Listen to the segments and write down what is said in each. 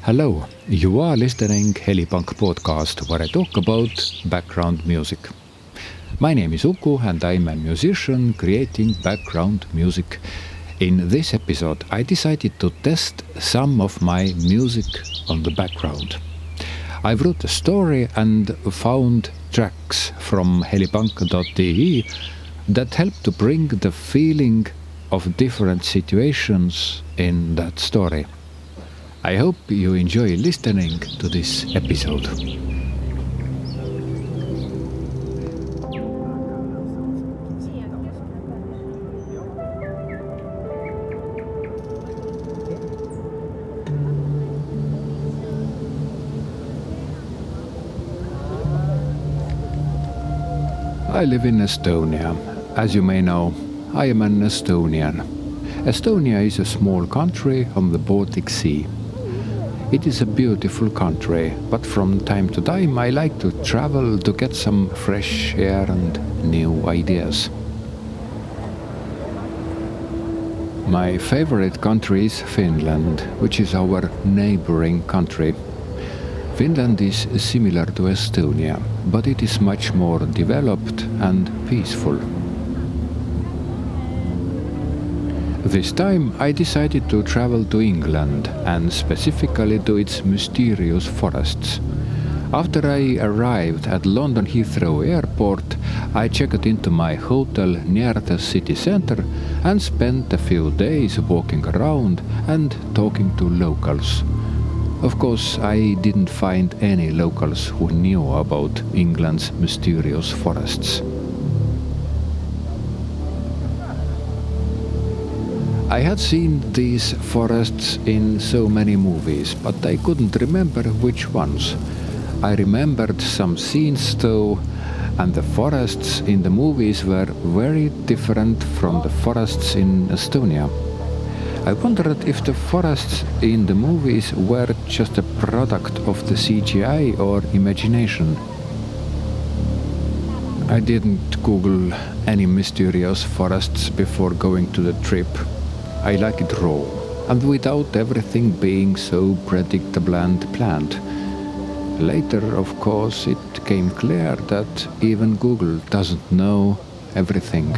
Hello, you are listening Helipunk podcast where I talk about background music. My name is Uku and I'm a musician creating background music. In this episode I decided to test some of my music on the background. I wrote a story and found tracks from helipunk.ee that help to bring the feeling of different situations in that story. I hope you enjoy listening to this episode. I live in Estonia. As you may know, I am an Estonian. Estonia is a small country on the Baltic Sea. It is a beautiful country, but from time to time I like to travel to get some fresh air and new ideas. My favorite country is Finland, which is our neighboring country. Finland is similar to Estonia, but it is much more developed and peaceful. This time I decided to travel to England and specifically to its mysterious forests. After I arrived at London Heathrow Airport, I checked into my hotel near the city centre and spent a few days walking around and talking to locals. Of course, I didn't find any locals who knew about England's mysterious forests. I had seen these forests in so many movies, but I couldn't remember which ones. I remembered some scenes though, and the forests in the movies were very different from the forests in Estonia. I wondered if the forests in the movies were just a product of the CGI or imagination. I didn't Google any mysterious forests before going to the trip. I like it raw, and without everything being so predictable and planned. Later, of course, it became clear that even Google doesn't know everything.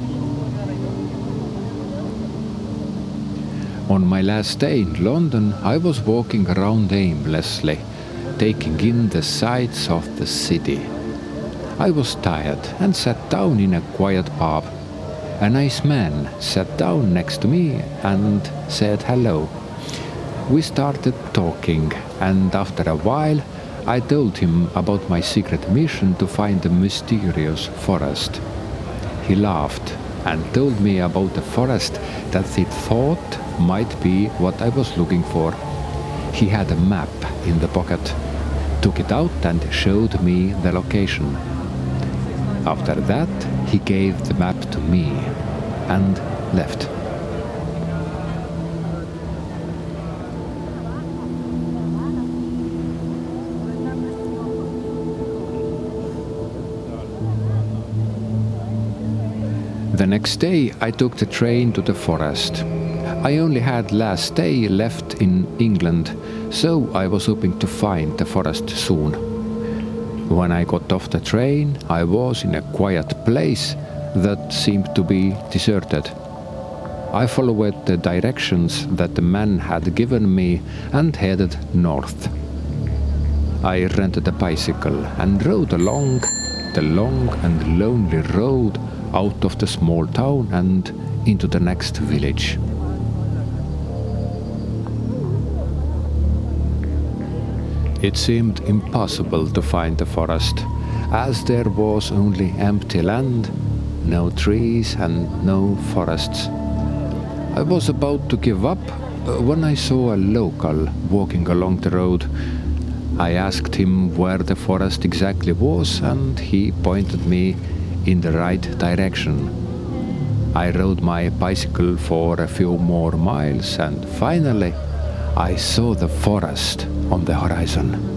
On my last day in London, I was walking around aimlessly, taking in the sights of the city. I was tired and sat down in a quiet pub. A nice man sat down next to me and said hello. We started talking, and after a while I told him about my secret mission to find the mysterious forest. He laughed and told me about the forest that he thought might be what I was looking for. He had a map in the pocket, took it out and showed me the location. After that, he gave the map to me and left. The next day, I took the train to the forest. I only had last day left in England, so I was hoping to find the forest soon. When I got off the train, I was in a quiet place that seemed to be deserted. I followed the directions that the man had given me and headed north. I rented a bicycle and rode along the long and lonely road out of the small town and into the next village. It seemed impossible to find the forest, as there was only empty land, no trees and no forests. I was about to give up when I saw a local walking along the road. I asked him where the forest exactly was, and he pointed me in the right direction. I rode my bicycle for a few more miles, and finally I saw the forest on the horizon.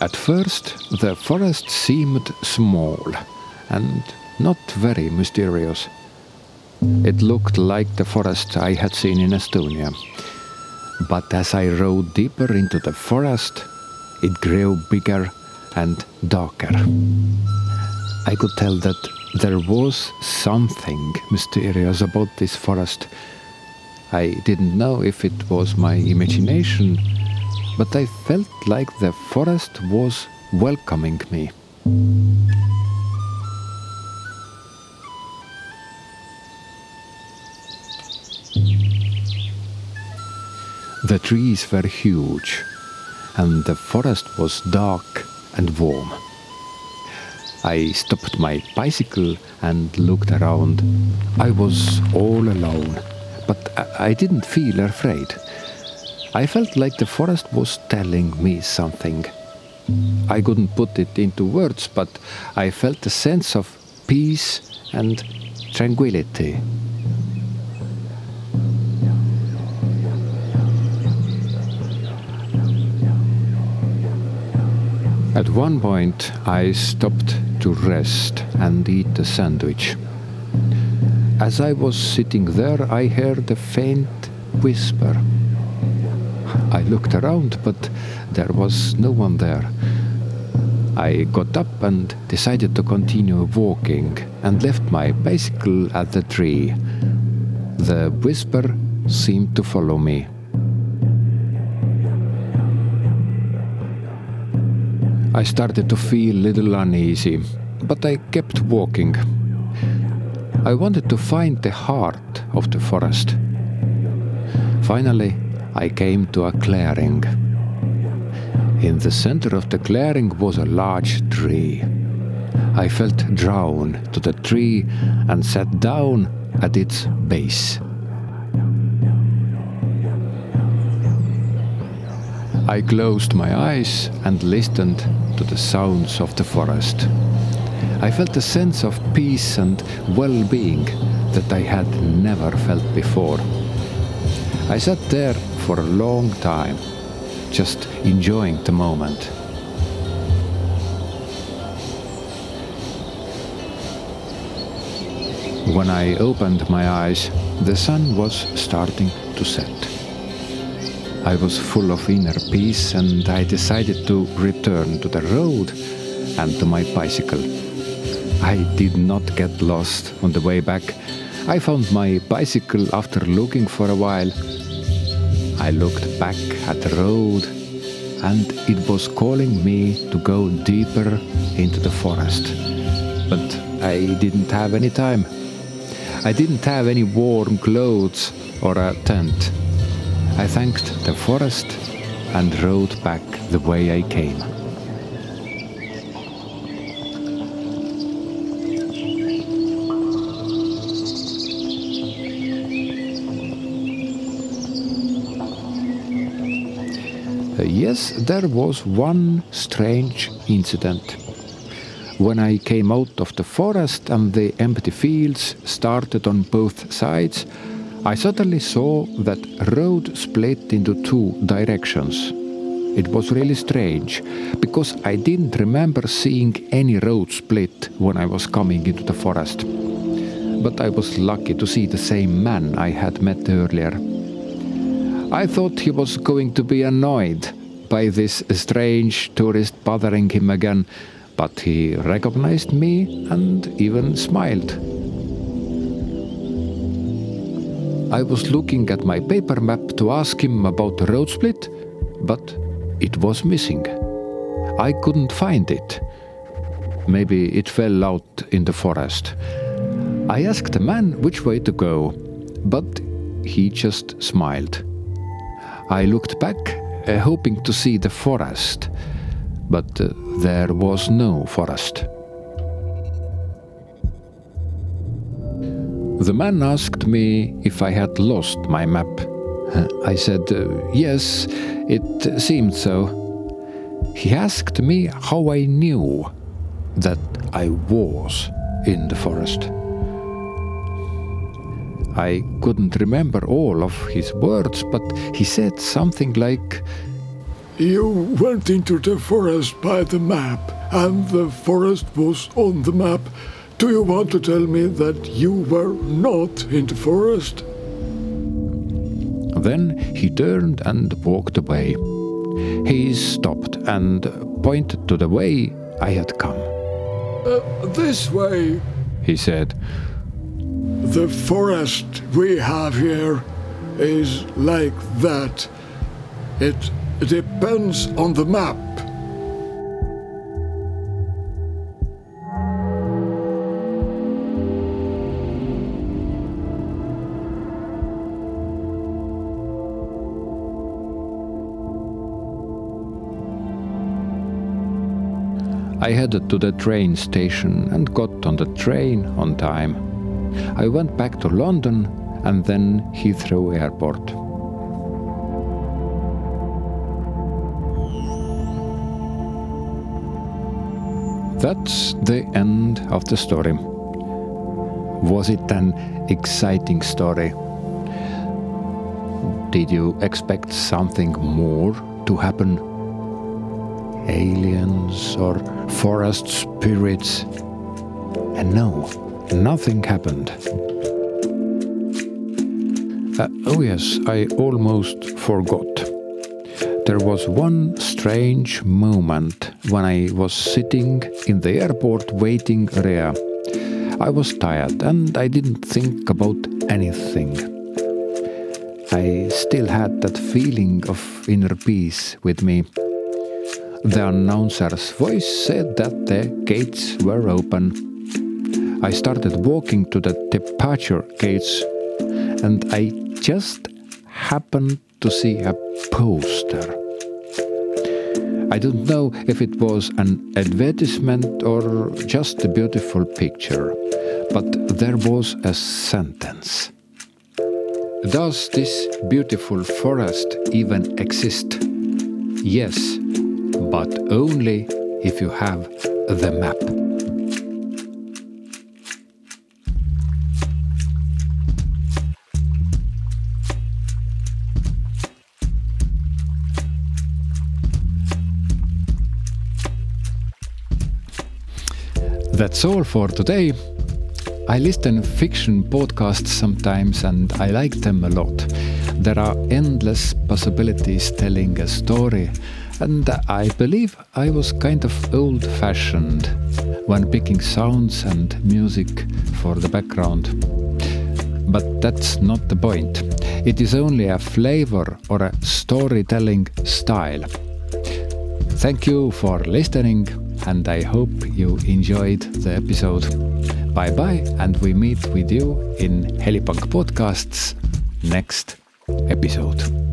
At first, the forest seemed small and not very mysterious. It looked like the forest I had seen in Estonia. But as I rode deeper into the forest, it grew bigger and darker. I could tell that there was something mysterious about this forest. I didn't know if it was my imagination, but I felt like the forest was welcoming me. The trees were huge, and the forest was dark and warm. I stopped my bicycle and looked around. I was all alone, but I didn't feel afraid. I felt like the forest was telling me something. I couldn't put it into words, but I felt a sense of peace and tranquility. At one point, I stopped to rest and eat a sandwich. As I was sitting there, I heard a faint whisper. I looked around, but there was no one there. I got up and decided to continue walking and left my bicycle at the tree. The whisper seemed to follow me. I started to feel a little uneasy, but I kept walking. I wanted to find the heart of the forest. Finally, I came to a clearing. In the center of the clearing was a large tree. I felt drawn to the tree and sat down at its base. I closed my eyes and listened to the sounds of the forest. I felt a sense of peace and well-being that I had never felt before. I sat there for a long time, just enjoying the moment. When I opened my eyes, the sun was starting to set. I was full of inner peace and I decided to return to the road and to my bicycle. I did not get lost on the way back. I found my bicycle after looking for a while. I looked back at the road and it was calling me to go deeper into the forest. But I didn't have any time. I didn't have any warm clothes or a tent. I thanked the forest and rode back the way I came. Yes, there was one strange incident. When I came out of the forest and the empty fields started on both sides, I suddenly saw that road split into two directions. It was really strange, because I didn't remember seeing any road split when I was coming into the forest. But I was lucky to see the same man I had met earlier. I thought he was going to be annoyed by this strange tourist bothering him again, but he recognized me and even smiled. I was looking at my paper map to ask him about the road split, but it was missing. I couldn't find it. Maybe it fell out in the forest. I asked the man which way to go, but he just smiled. I looked back, hoping to see the forest, but there was no forest. The man asked me if I had lost my map. I said, yes, it seemed so. He asked me how I knew that I was in the forest. I couldn't remember all of his words, but he said something like, You went into the forest by the map, and the forest was on the map. Do you want to tell me that you were not in the forest? Then he turned and walked away. He stopped and pointed to the way I had come. This way, he said. The forest we have here is like that. It depends on the map. I headed to the train station and got on the train on time. I went back to London and then Heathrow Airport. That's the end of the story. Was it an exciting story? Did you expect something more to happen? Aliens or forest spirits? And no, nothing happened. Oh yes, I almost forgot. There was one strange moment when I was sitting in the airport waiting area. I was tired and I didn't think about anything. I still had that feeling of inner peace with me. The announcer's voice said that the gates were open. I started walking to the departure gates and I just happened to see a poster. I don't know if it was an advertisement or just a beautiful picture, but there was a sentence. Does this beautiful forest even exist? Yes, but only if you have the map. That's all for today. I listen to fiction podcasts sometimes and I like them a lot. There are endless possibilities telling a story, and I believe I was kind of old-fashioned when picking sounds and music for the background. But that's not the point. It is only a flavor or a storytelling style. Thank you for listening, and I hope you enjoyed the episode. Bye-bye, and we meet with you in Helipunk Podcast's next episode.